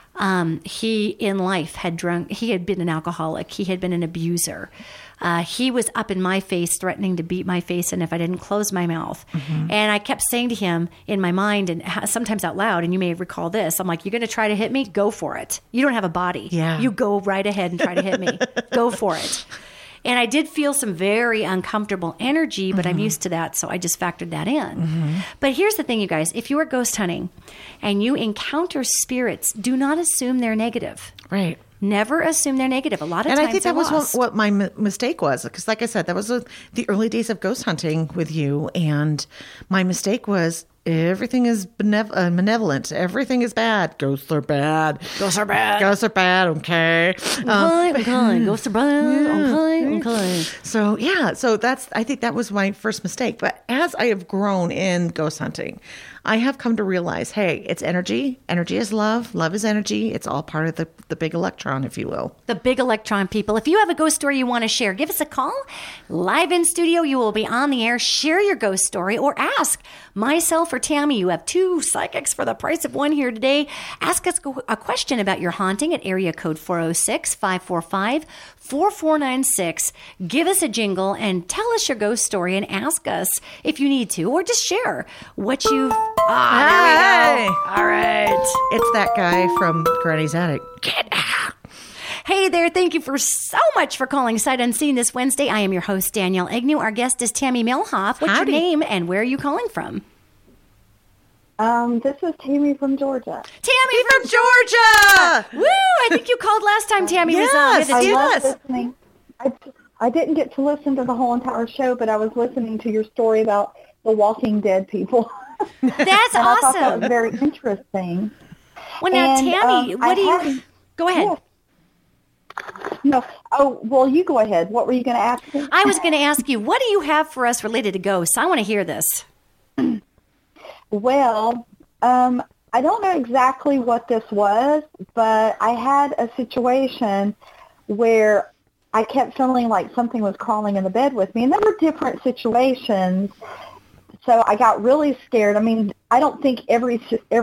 He, in life, had drunk. He had been an alcoholic. He had been an abuser. He was up in my face, threatening to beat my face, and if I didn't close my mouth. And I kept saying to him in my mind, and sometimes out loud, and you may recall this, I'm like, you're going to try to hit me? Go for it. You don't have a body. Yeah. You go right ahead and try to hit me. Go for it. And I did feel some very uncomfortable energy, but I'm used to that, so I just factored that in. But here's the thing, you guys. If you are ghost hunting and you encounter spirits, do not assume they're negative. Right. Never assume they're negative. A lot of times And I think that was lost. what my mistake was. Because like I said, that was the early days of ghost hunting with you. And my mistake was everything is benevolent. Everything is bad. Ghosts are bad. Ghosts are bad. Ghosts are bad. Okay. Okay. Ghosts are bad. Okay. So I think that was my first mistake. But as I have grown in ghost hunting, I have come to realize, hey, it's energy. Energy is love. Love is energy. It's all part of the big electron, if you will. The big electron people. If you have a ghost story you want to share, give us a call. Live in studio, you will be on the air. Share your ghost story or ask myself or Tammy. You have 2 psychics for the price of 1 here today. Ask us a question about your haunting at area code 406-545-4496. Give us a jingle and tell us your ghost story and ask us if you need to, or just share what you've... there we go. All right. It's that guy from Granny's Attic. Get out. Hey there. Thank you so much for calling Sight Unseen this Wednesday. I am your host, Danielle Agnew. Our guest is Tammy Milhoff. What's your name and where are you calling from? This is Tammy from Georgia. Tammy from Georgia! Woo! I think you called last time Tammy was on. I love listening. I didn't get to listen to the whole entire show, but I was listening to your story about the Walking Dead people. That's and awesome. I thought that was very interesting. Well, now, Tammy, what do you... Go ahead. Yes. No. Oh, well, you go ahead. What were you going to ask me? I was going to ask you, what do you have for us related to ghosts? I want to hear this. Well, I don't know exactly what this was, but I had a situation where I kept feeling like something was crawling in the bed with me. And there were different situations. So I got really scared. I mean, I don't think every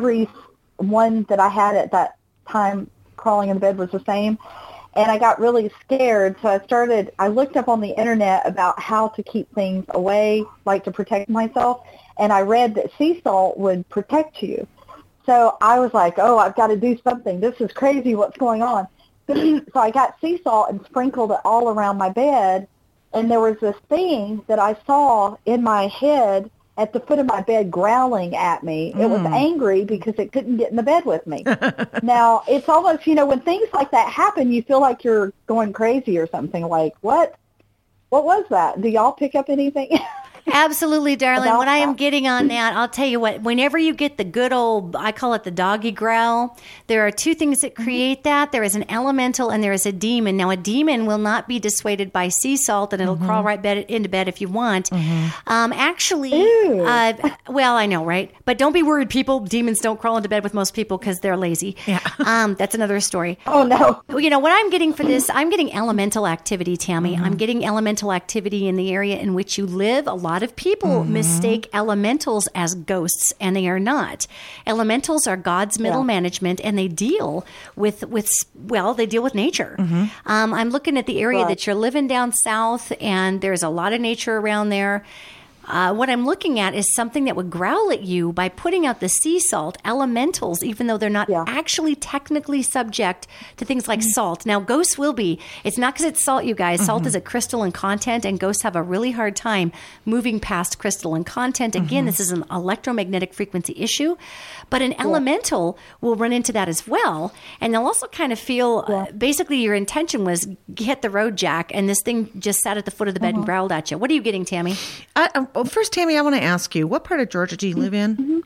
one that I had at that time crawling in the bed was the same. And I got really scared. So I looked up on the internet about how to keep things away, like to protect myself. And I read that sea salt would protect you. So I was like, oh, I've got to do something. This is crazy. What's going on? So I got sea salt and sprinkled it all around my bed. And there was this thing that I saw in my head at the foot of my bed growling at me. It was angry because it couldn't get in the bed with me. Now, it's almost, when things like that happen, you feel like you're going crazy or something. Like, what was that? Do y'all pick up anything? Absolutely, darling. What I am getting on that, I'll tell you what, whenever you get the good old, I call it the doggy growl, there are 2 things that create that. There is an elemental and there is a demon. Now, a demon will not be dissuaded by sea salt, and it'll crawl right into bed if you want. Actually, well, I know, right? But don't be worried, people. Demons don't crawl into bed with most people because they're lazy. Yeah. That's another story. Oh, no. What I'm getting for this, I'm getting elemental activity, Tammy. I'm getting elemental activity in the area in which you live. A lot of people mistake elementals as ghosts, and they are not. Elementals are God's middle management, and they deal with nature. I'm looking at the area that you're living down south, and there's a lot of nature around there. What I'm looking at is something that would growl at you by putting out the sea salt. Elementals, even though they're not actually technically subject to things like salt. Now, ghosts will be. It's not because it's salt, you guys. Salt is a crystalline content, and ghosts have a really hard time moving past crystalline content. Again, this is an electromagnetic frequency issue. But an elemental will run into that as well. And they'll also kind of feel, basically your intention was hit the road, Jack, and this thing just sat at the foot of the bed and growled at you. What are you getting, Tammy? First, Tammy, I want to ask you, what part of Georgia do you live in?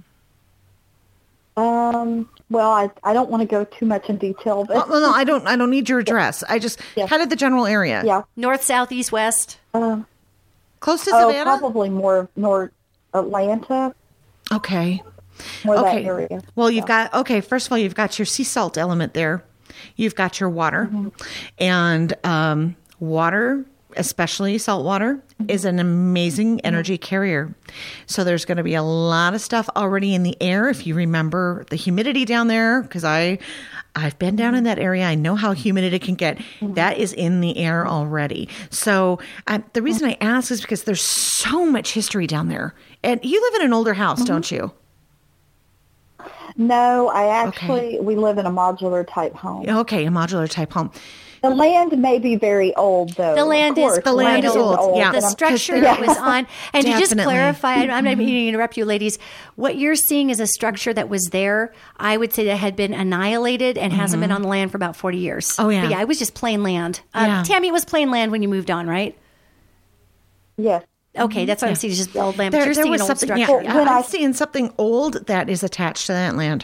Well, I don't want to go too much in detail, but no, I don't need your address. I just kind of the general area. Yeah, north, south, east, west. Close to Savannah. Probably more North Atlanta. Okay. More that area. Well, you've got first of all, you've got your sea salt element there. You've got your water, and water, especially salt water, is an amazing energy carrier. So there's going to be a lot of stuff already in the air. If you remember the humidity down there, because I've been down in that area. I know how humid it can get. That is in the air already. So the reason I ask is because there's so much history down there. And you live in an older house, don't you? No, we live in a modular type home. Okay, a modular type home. The land may be very old, though. The land is old. Yeah, the structure that was on. And to just clarify, I'm not meaning to interrupt you, ladies. What you're seeing is a structure that was there. I would say that had been annihilated and hasn't been on the land for about 40 years. Oh yeah, but yeah, it was just plain land. Tammy, it was plain land when you moved on, right? Yes. Okay, that's what I'm seeing. Is just old land. But There you're seeing was an old something. structure. Yeah, I'm seeing something old that is attached to that land.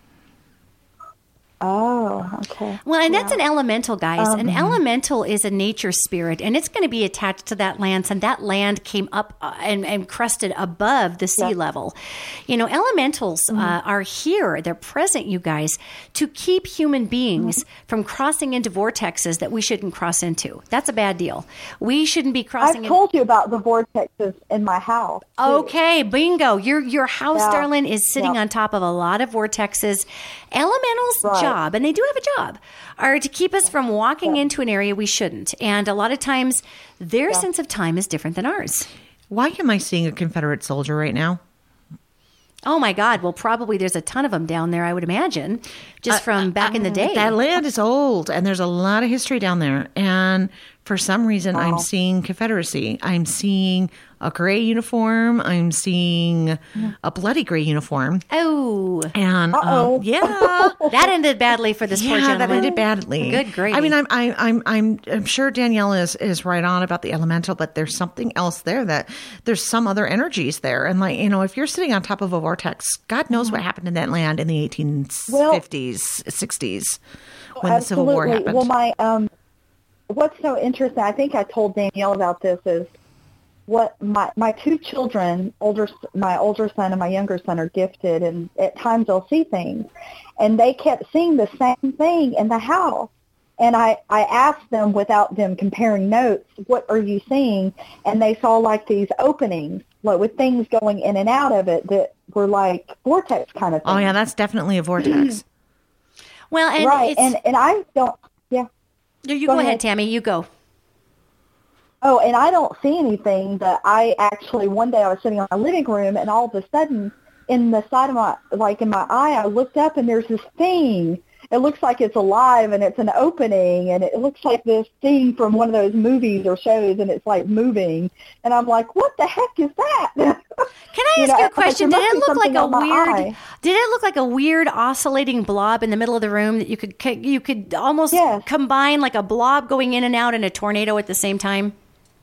Oh, okay. Well, and that's an elemental, guys. An elemental is a nature spirit, and it's going to be attached to that land. And that land came up and crested above the sea level. You know, elementals are here. They're present, you guys, to keep human beings from crossing into vortexes that we shouldn't cross into. That's a bad deal. We shouldn't be crossing. I've told you about the vortexes in my house. Too. Okay, bingo. Your house, darling, is sitting on top of a lot of vortexes. Elementals' job, and they do have a job, are to keep us from walking into an area we shouldn't. And a lot of times, their sense of time is different than ours. Why am I seeing a Confederate soldier right now? Oh, my God. Well, probably there's a ton of them down there, I would imagine, just from back in the day. That land is old, and there's a lot of history down there. And for some reason, I'm seeing Confederacy. I'm seeing a gray uniform. I'm seeing a bloody gray uniform. Oh. And yeah. That ended badly for this poor gentleman. That ended badly. Good gravy. I mean, I'm sure Danielle is right on about the elemental, but there's something else there that there's some other energies there. And like, you know, if you're sitting on top of a vortex, God knows what happened in that land in the 1850s, 60s when the Civil War happened. Well, what's so interesting, I think I told Danielle about this, is what my two children, my older son and my younger son, are gifted, and at times they'll see things. And they kept seeing the same thing in the house. And I asked them, without them comparing notes, what are you seeing? And they saw like these openings, like with things going in and out of it that were like vortex kind of things. Oh, yeah, that's definitely a vortex. Well, and right, and I don't, You go ahead, Tammy. You go. Oh, and I don't see anything, but I actually, one day I was sitting in my living room, and all of a sudden, in the side of my, like in my eye, I looked up, and there's this thing. It looks like it's alive, and it's an opening, and it looks like this thing from one of those movies or shows, and it's like moving. And I'm like, what the heck is that? Can I ask you a question? Did it look like a weird? Did it look like a weird oscillating blob in the middle of the room that you could almost combine like a blob going in and out in a tornado at the same time?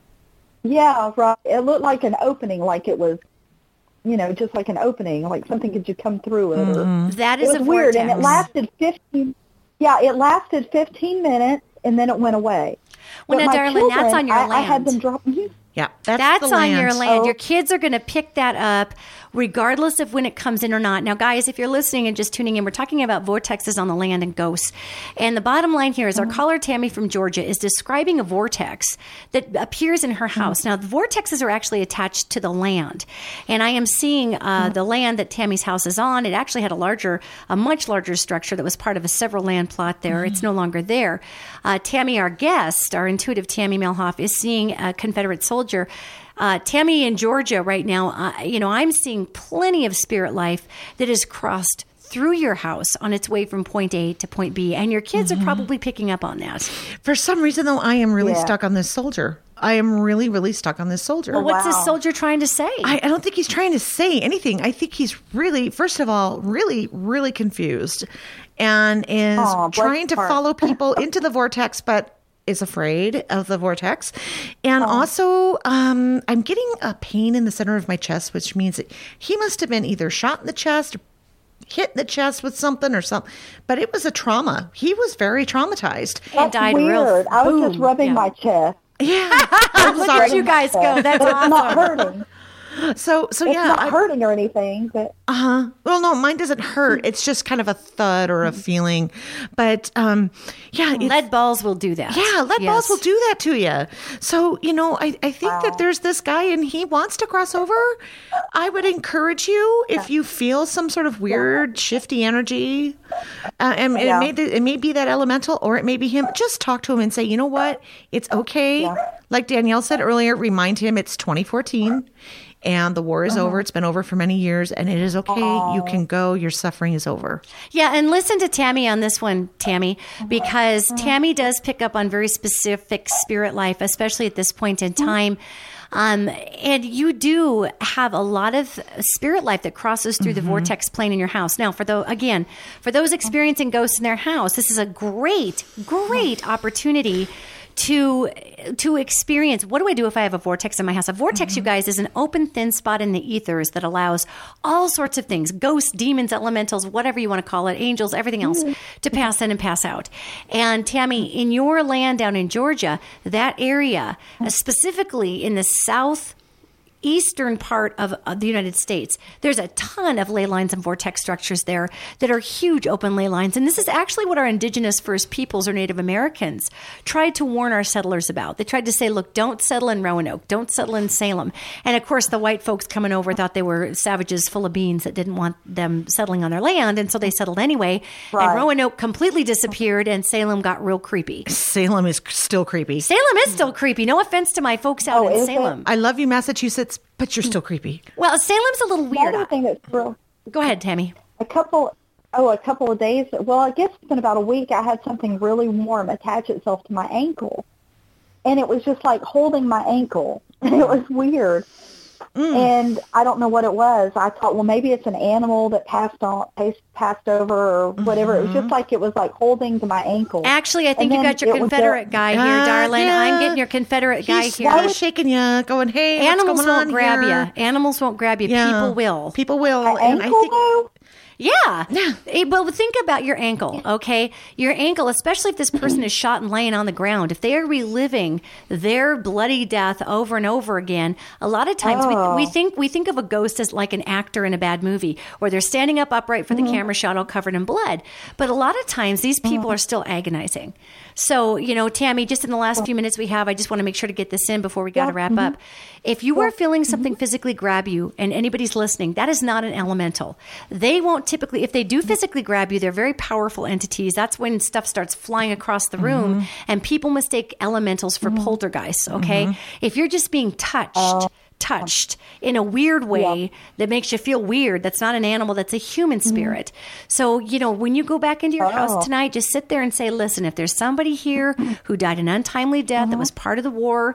Yeah, right. It looked like an opening, like it was, you know, just like an opening, like something could just come through it. Or, that is it was weird, and it lasted 15. Yeah, it lasted 15 minutes, and then it went away. Well, now, darling, children, that's on your land. I had them drop. Yeah, that's on your land. Your kids are going to pick that up regardless of when it comes in or not. Now, guys, if you're listening and just tuning in, we're talking about vortexes on the land and ghosts. And the bottom line here is our caller, Tammy from Georgia, is describing a vortex that appears in her house. Now, the vortexes are actually attached to the land. And I am seeing the land that Tammy's house is on. It actually had a much larger structure that was part of a several land plot there. It's no longer there. Tammy, our guest, our intuitive Tammy Melhoff, is seeing a Confederate soldier. Tammy in Georgia right now, I'm seeing plenty of spirit life that has crossed through your house on its way from point A to point B, and your kids are probably picking up on that. For some reason, though, I am really stuck on this soldier. I am really, really stuck on this soldier. Well, what's this soldier trying to say? I don't think he's trying to say anything. I think he's really, first of all, really, really confused and is trying to follow people into the vortex, but is afraid of the vortex. And also, I'm getting a pain in the center of my chest, which means that he must have been either shot in the chest, hit in the chest with something or something. But it was a trauma. He was very traumatized. That's died weird. I was just rubbing my chest. Yeah. Look at you guys go. That's awesome. It's not hurting. So it's not hurting or anything, but well, no, mine doesn't hurt. It's just kind of a thud or a feeling. But lead balls will do that. Yeah, lead balls will do that to you. So I think that there's this guy and he wants to cross over. I would encourage you if you feel some sort of weird shifty energy, and it may be that elemental or it may be him. Just talk to him and say, you know what, it's okay. Yeah. Like Danielle said earlier, remind him it's 2014. And the war is over. It's been over for many years, and it is okay. You can go. Your suffering is over. Yeah, and listen to Tammy on this one, Tammy, because Tammy does pick up on very specific spirit life, especially at this point in time. And you do have a lot of spirit life that crosses through the vortex plane in your house. Now, for those experiencing ghosts in their house, this is a great opportunity to experience, what do I do if I have a vortex in my house? A vortex, you guys, is an open, thin spot in the ethers that allows all sorts of things, ghosts, demons, elementals, whatever you want to call it, angels, everything else, to pass in and pass out. And Tammy, in your land down in Georgia, that area, specifically in the southeastern part of the United States, there's a ton of ley lines and vortex structures there that are huge open ley lines. And this is actually what our indigenous First Peoples or Native Americans tried to warn our settlers about. They tried to say, look, don't settle in Roanoke, don't settle in Salem. And of course, the white folks coming over thought they were savages full of beans that didn't want them settling on their land. And so they settled anyway. Right. And Roanoke completely disappeared and Salem got real creepy. Salem is still creepy. Salem is still creepy. No offense to my folks out in Salem. I love you, Massachusetts, but you're still creepy. Well, Salem's a little weird. Another thing that's real. Go ahead, Tammy. A couple of days. Well, I guess it's been about a week. I had something really warm attach itself to my ankle, and it was just like holding my ankle. It was weird, and I don't know what it was. I thought, well, maybe it's an animal that passed over or whatever. It was just like it was like holding to my ankle. Actually, I think you got your Confederate guy here, darling. Yeah. I'm getting your Confederate guy here. He's shaking you, going, hey, animals what's going won't on grab here? you. Animals won't grab you. Yeah. People will. People will. My ankle, though? Yeah. Well, think about your ankle, okay? Your ankle, especially if this person is shot and laying on the ground, if they are reliving their bloody death over and over again, a lot of times we think of a ghost as like an actor in a bad movie, where they're standing up upright for the camera shot all covered in blood. But a lot of times these people are still agonizing. So, Tammy, just in the last few minutes we have, I just want to make sure to get this in before we got to wrap up. If you are feeling something physically grab you, and anybody's listening, that is not an elemental. They won't typically, if they do physically grab you, they're very powerful entities. That's when stuff starts flying across the room, and people mistake elementals for poltergeists, okay? If you're just being touched in a weird way that makes you feel weird, that's not an animal, that's a human spirit. So, when you go back into your house tonight, just sit there and say, listen, if there's somebody here who died an untimely death that was part of the war,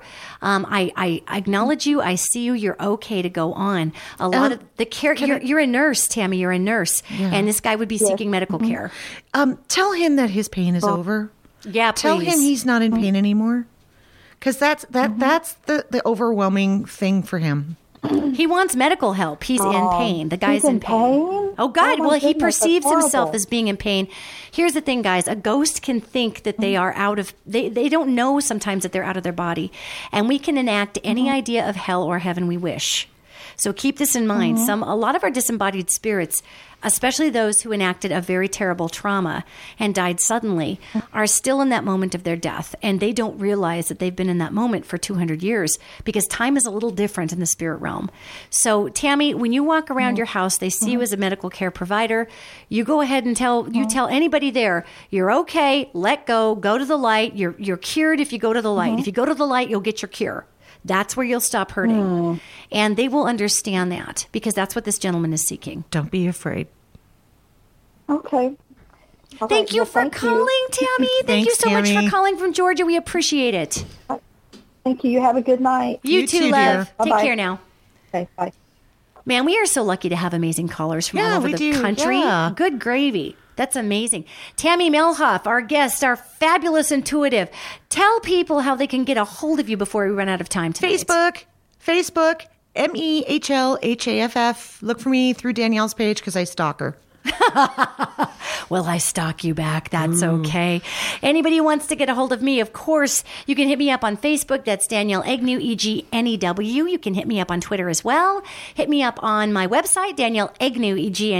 I acknowledge you, I see you, you're okay to go on. A lot of the care, you're a nurse, Tammy, you're a nurse, and this guy would be seeking medical care. Tell him that his pain is over. Yeah, please. Tell him he's not in pain anymore. Because that's the overwhelming thing for him. He wants medical help. He's in pain. The guy's in pain. Oh, God. Well, he perceives himself as being in pain. Here's the thing, guys. A ghost can think that they are out of... They don't know sometimes that they're out of their body. And we can enact any idea of hell or heaven we wish. So keep this in mind. A lot of our disembodied spirits, especially those who enacted a very terrible trauma and died suddenly, are still in that moment of their death. And they don't realize that they've been in that moment for 200 years because time is a little different in the spirit realm. So, Tammy, when you walk around your house, they see you as a medical care provider. You go ahead and tell anybody there, you're okay, let go to the light. You're cured if you go to the light. If you go to the light, you'll get your cure. That's where you'll stop hurting. And they will understand that because that's what this gentleman is seeking. Don't be afraid. Okay. Thank you for calling, Tammy. Thank you so much for calling from Georgia. We appreciate it. Thank you. You have a good night. You too, love. Take care now. Okay, bye. Man, we are so lucky to have amazing callers from all over the country. Yeah. Good gravy. That's amazing. Tammy Melhoff, our guest, our fabulous intuitive. Tell people how they can get a hold of you before we run out of time tonight. Facebook, MEHLHAFF. Look for me through Danielle's page because I stalk her. Well, I stalk you back. That's okay. Anybody who wants to get a hold of me, of course, you can hit me up on Facebook. That's Danielle Agnew, EGNEW. You can hit me up on Twitter as well. Hit me up on my website, Danielle Agnew,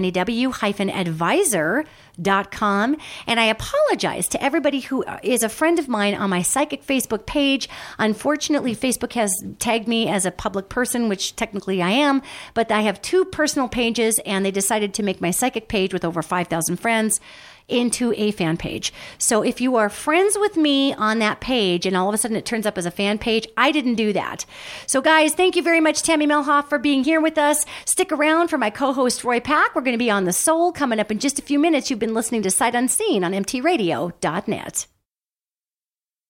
EGNEW-advisor.com. And I apologize to everybody who is a friend of mine on my psychic Facebook page. Unfortunately, Facebook has tagged me as a public person, which technically I am, but I have 2 personal pages, and they decided to make my psychic page with over 5,000 friends into a fan page. So if you are friends with me on that page and all of a sudden it turns up as a fan page, I didn't do that. So guys, thank you very much, Tammy Melhoff, for being here with us. Stick around for my co-host, Roy Pack. We're going to be on The Soul coming up in just a few minutes. You've been listening to Sight Unseen on mtradio.net.